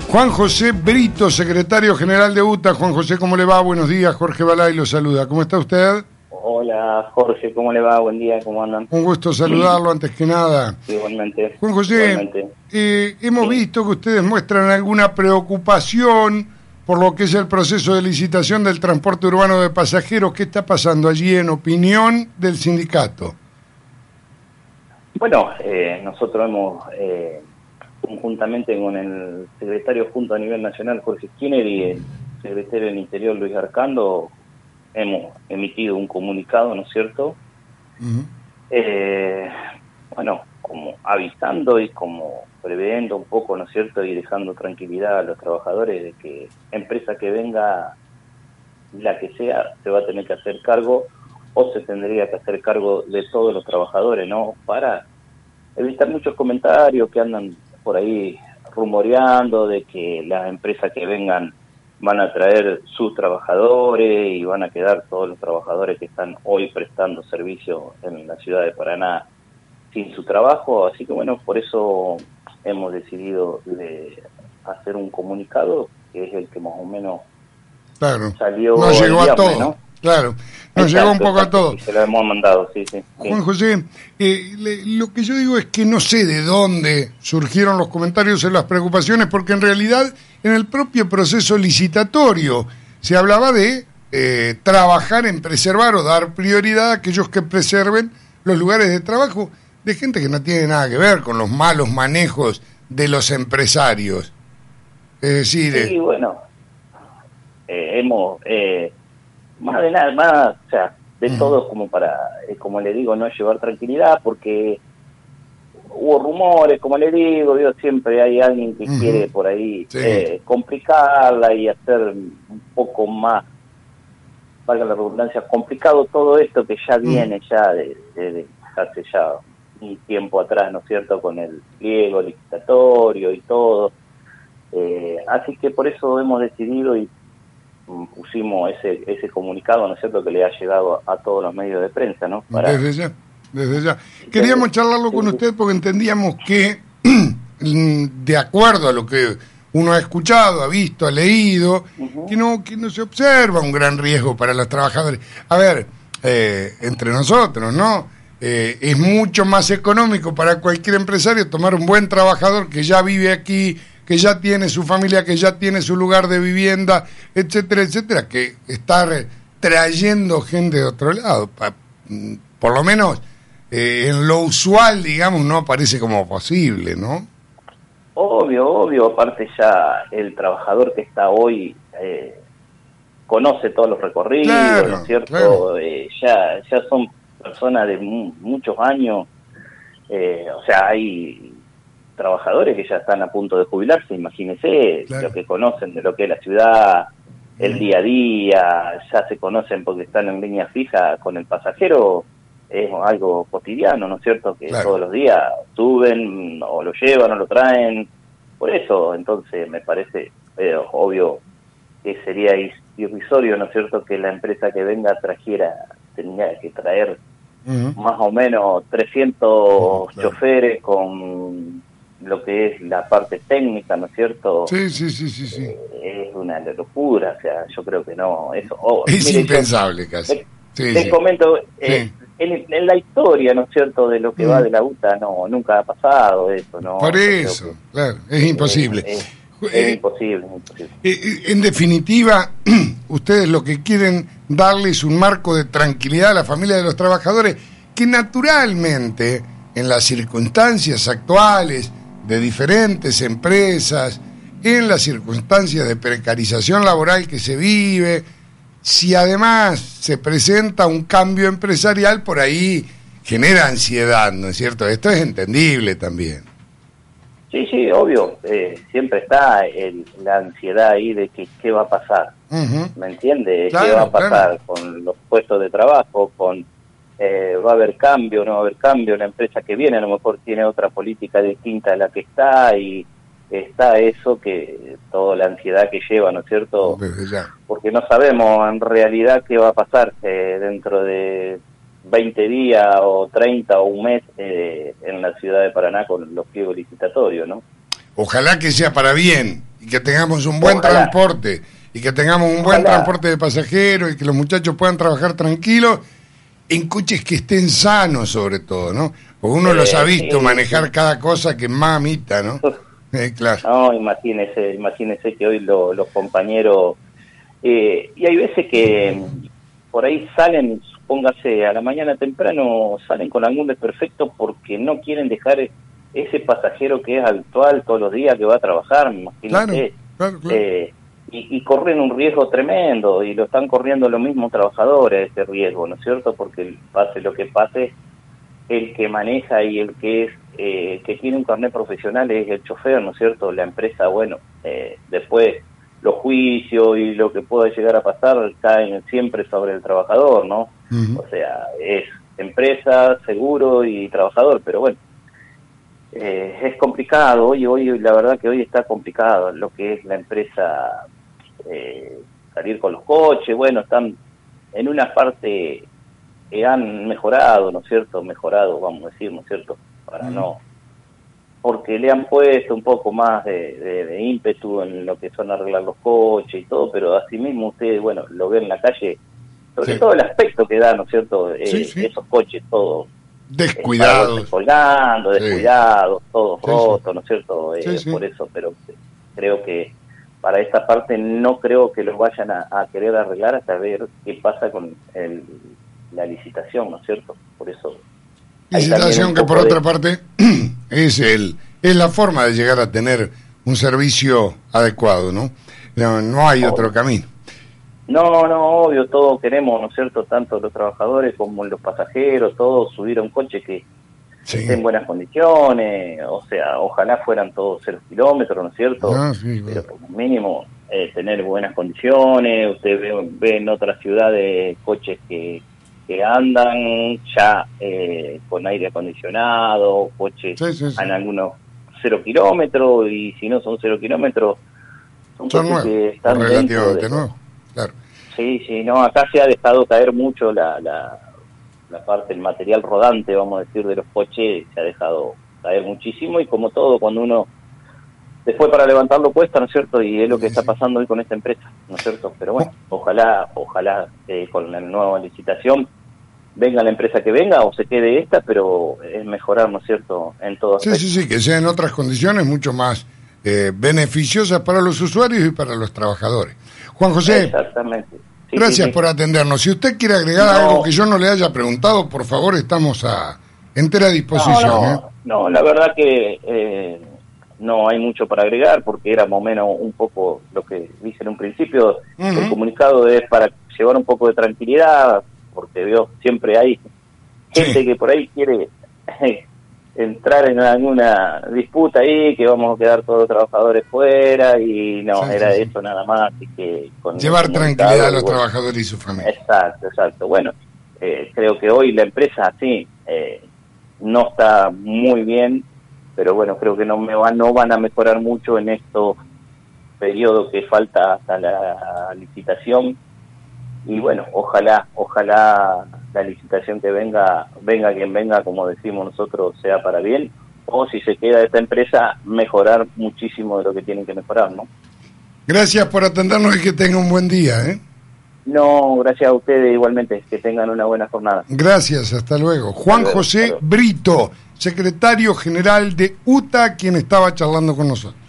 Juan José Brito, secretario general de UTA. Juan José, ¿cómo le va? Buenos días, Jorge Balay lo saluda. ¿Cómo está usted? Hola, Jorge, ¿cómo le va? Buen día, ¿cómo andan? Un gusto saludarlo antes que nada. Igualmente. Juan José, hemos visto que ustedes muestran alguna preocupación por lo que es el proceso de licitación del transporte urbano de pasajeros. ¿Qué está pasando allí en opinión del sindicato? Bueno, nosotros hemos, conjuntamente con el secretario junto a nivel nacional, Jorge Skinner, y el secretario del Interior, Luis Arcando, hemos emitido un comunicado, ¿no es cierto? Bueno, como avisando y como previendo un poco, ¿no es cierto? Y dejando tranquilidad a los trabajadores de que empresa que venga, la que sea, se va a tener que hacer cargo o se tendría que hacer cargo de todos los trabajadores, ¿no? Para evitar muchos comentarios que andan por ahí rumoreando de que las empresas que vengan van a traer sus trabajadores y van a quedar todos los trabajadores que están hoy prestando servicio en la ciudad de Paraná sin su trabajo. Así que bueno, por eso hemos decidido de hacer un comunicado que es el que más o menos salió. No llegó viernes, a todo, ¿no? Claro. Nos llegó un poco a todo. Se lo hemos mandado, sí. Juan José, lo que yo digo es que no sé de dónde surgieron los comentarios en las preocupaciones, porque en realidad en el propio proceso licitatorio se hablaba de trabajar en preservar o dar prioridad a aquellos que preserven los lugares de trabajo de gente que no tiene nada que ver con los malos manejos de los empresarios. Es decir... Sí, bueno, hemos... más de nada, más, o sea, de todo como para, como le digo, no llevar tranquilidad, porque hubo rumores, como le digo, siempre hay alguien que quiere por ahí complicarla y hacer un poco más, valga la redundancia, complicado todo esto que ya viene ya de hace ya un tiempo atrás, ¿no es cierto?, con el pliego licitatorio y todo. Así que por eso hemos decidido y pusimos ese comunicado, ¿no es cierto?, que le ha llegado a todos los medios de prensa, ¿no? Desde ya. Queríamos charlarlo con usted porque entendíamos que, de acuerdo a lo que uno ha escuchado, ha visto, ha leído, que no se observa un gran riesgo para los trabajadores. A ver, entre nosotros, ¿no? Es mucho más económico para cualquier empresario tomar un buen trabajador que ya vive aquí, que ya tiene su familia, que ya tiene su lugar de vivienda, etcétera, etcétera, que estar trayendo gente de otro lado. Por lo menos en lo usual, digamos, no parece como posible, ¿no? Obvio, aparte ya el trabajador que está hoy conoce todos los recorridos, claro, ¿no es cierto? Claro. Ya son personas de muchos años, o sea, hay trabajadores que ya están a punto de jubilarse, imagínense, lo que conocen de lo que es la ciudad, el día a día, ya se conocen porque están en línea fija con el pasajero, es algo cotidiano, ¿no es cierto?, que todos los días suben o lo llevan o lo traen, por eso, entonces me parece obvio que sería irrisorio, ¿no es cierto?, que la empresa que venga tenía que traer más o menos 300 choferes con lo que es la parte técnica, ¿no es cierto? Sí. Es una locura, o sea, yo creo que no, eso... es impensable casi. Te comento, en la historia, ¿no es cierto?, de lo que va de la UTA, nunca ha pasado eso, ¿no? Por eso, claro, es imposible. Es imposible. En definitiva, ustedes lo que quieren darle es un marco de tranquilidad a la familia de los trabajadores, que naturalmente, en las circunstancias actuales de diferentes empresas, en las circunstancias de precarización laboral que se vive, si además se presenta un cambio empresarial, por ahí genera ansiedad, ¿no es cierto? Esto es entendible también. Sí, obvio, siempre está la ansiedad ahí de que qué va a pasar, ¿me entiende? Claro, ¿qué va a pasar con los puestos de trabajo, con va a haber cambio, no va a haber cambio? La empresa que viene a lo mejor tiene otra política distinta a la que está, y está eso, que toda la ansiedad que lleva, ¿no es cierto? Porque no sabemos en realidad qué va a pasar dentro de 20 días o 30 o un mes en la ciudad de Paraná con los pliegos licitatorios, ¿no? Ojalá que sea para bien y que tengamos un buen transporte, y que tengamos un buen transporte de pasajeros, y que los muchachos puedan trabajar tranquilos, en coches que estén sanos sobre todo, ¿no? Porque uno los ha visto manejar cada cosa que mamita, ¿no? Claro. No, imagínese que hoy los compañeros... y hay veces que por ahí salen, póngase a la mañana temprano, salen con algún desperfecto porque no quieren dejar ese pasajero que es habitual todos los días que va a trabajar, imagínate. Claro. Y corren un riesgo tremendo, y lo están corriendo los mismos trabajadores, ese riesgo, ¿no es cierto? Porque pase lo que pase, el que maneja y el que es que tiene un carnet profesional es el chofer, ¿no es cierto? La empresa, bueno, después los juicios y lo que pueda llegar a pasar caen siempre sobre el trabajador, ¿no? O sea, es empresa, seguro y trabajador, pero bueno, es complicado. Hoy la verdad que hoy está complicado lo que es la empresa, salir con los coches. Bueno, están en una parte han mejorado, ¿no es cierto? Mejorado, vamos a decir, ¿no es cierto? Para no, porque le han puesto un poco más de ímpetu en lo que son arreglar los coches y todo, pero así mismo ustedes, bueno, lo ven en la calle, sobre todo el aspecto que da, ¿no es cierto? Esos coches todos descuidados, colgando, descuidados, todos rotos, ¿no es cierto? Por eso, pero creo que para esta parte no creo que los vayan a querer arreglar hasta ver qué pasa con la licitación, ¿no es cierto? Por eso. Licitación que por otra parte es la forma de llegar a tener un servicio adecuado, ¿no? No hay otro camino. No, obvio, todos queremos, ¿no es cierto? Tanto los trabajadores como los pasajeros, todos subir a un coche que esté en buenas condiciones, o sea, ojalá fueran todos 0 kilómetros, ¿no es cierto? Pero como mínimo tener buenas condiciones. Usted ve en otras ciudades coches que andan ya con aire acondicionado, coches en algunos 0 kilómetros, y si no son 0 kilómetros, son coches que están relativamente nuevos. Claro. Sí, no, acá se ha dejado caer mucho la parte, el material rodante, vamos a decir, de los coches, se ha dejado caer muchísimo, y como todo, cuando uno después para levantarlo cuesta, ¿no es cierto? Y es lo que está pasando hoy con esta empresa, ¿no es cierto? Pero bueno, ojalá con la nueva licitación venga la empresa que venga o se quede esta, pero es mejorar, ¿no es cierto?, en todo aspecto. Sí, que sea en otras condiciones mucho más beneficiosas para los usuarios y para los trabajadores. Juan José, exactamente. Gracias por atendernos. Si usted quiere agregar algo que yo no le haya preguntado, por favor, estamos a entera disposición. No, la verdad que no hay mucho para agregar, porque era más o menos un poco lo que dije en un principio. El comunicado es para llevar un poco de tranquilidad, porque veo siempre hay gente que por ahí quiere entrar en alguna disputa ahí, que vamos a quedar todos los trabajadores fuera, y no, era eso nada más. Y que con llevar tranquilidad a los trabajadores y su familia. Exacto. Bueno, creo que hoy la empresa no está muy bien, pero bueno, creo que no van a mejorar mucho en estos periodos que falta hasta la licitación. Y bueno, ojalá la licitación que venga quien venga, como decimos nosotros, sea para bien, o si se queda esta empresa, mejorar muchísimo de lo que tienen que mejorar, ¿no? Gracias por atendernos y que tenga un buen día, ¿eh? No, gracias a ustedes igualmente, que tengan una buena jornada. Gracias, hasta luego. Juan José Brito, secretario general de UTA, quien estaba charlando con nosotros.